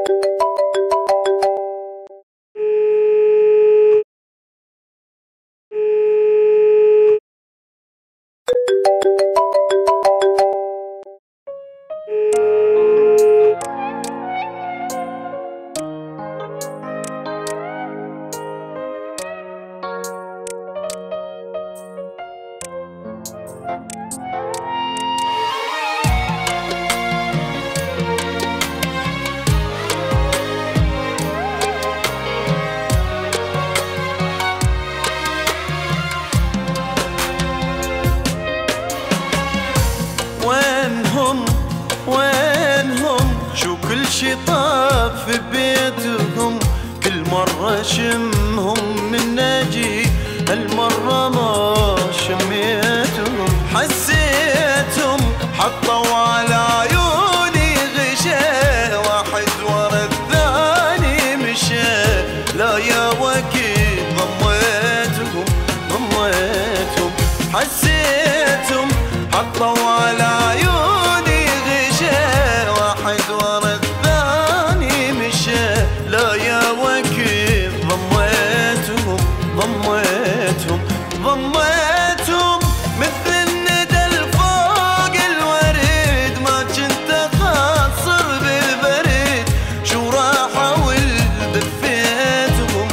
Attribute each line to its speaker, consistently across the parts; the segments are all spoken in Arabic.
Speaker 1: وينهم شو كل شي طاب في بيتهم، كل مرة شمهم من ناجي هالمرة ما شميتهم. حسيتهم حطوا على عيوني غشاء، واحد ورا الثاني مشى، لا يا وكيل ضميتهم. حسيتهم حطوا على عيوني غشاء، واحد ورا الثاني مشى، لا يا وكيل ضميتهم. مثل الندى الفوق الورد، ما كنت اخاصر بالبرد، شو راحوا دفيتهم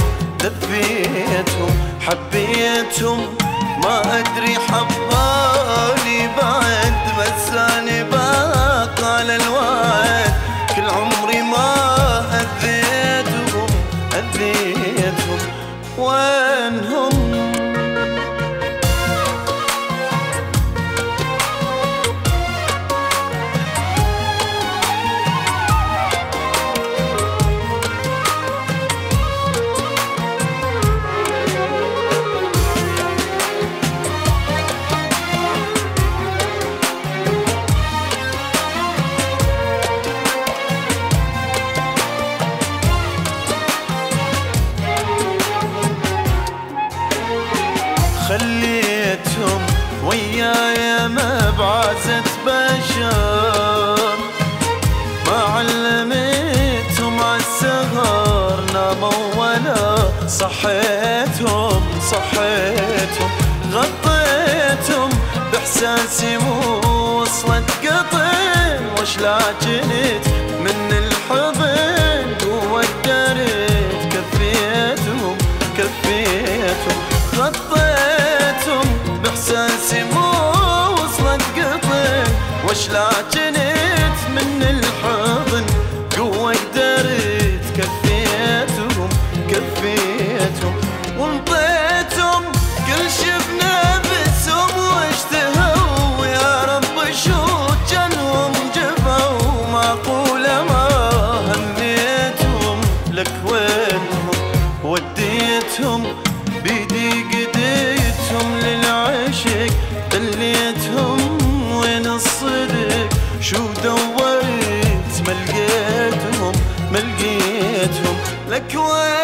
Speaker 1: حبيتهم، ما ادري حبالي بعد، بس اني باقى على الوعد، كل عمري ما اذيتهم. وينهم خليتهم وياي ما بعزة بشر، ما علمتهم عالسهر ناموا ولا صحيتهم. غطيتهم بإحساسي مو وصلت قطع، وش لا جنت من الحضن جوا الدرد كفيتهم. غطيتهم بإحساسي مو وصلت قطع، وش لا جنت من الحضن جوا الدرد كفيتهم. وانطيتهم كل شفنا بسهم واشتهوا، يا رب شو جنهم جفوا، معقولة ما هميتهم، لك وينهم وديتهم، بيدي قديتهم للعشق دليتهم، وين الصدق شو دورت ما لقيتهم، لك وين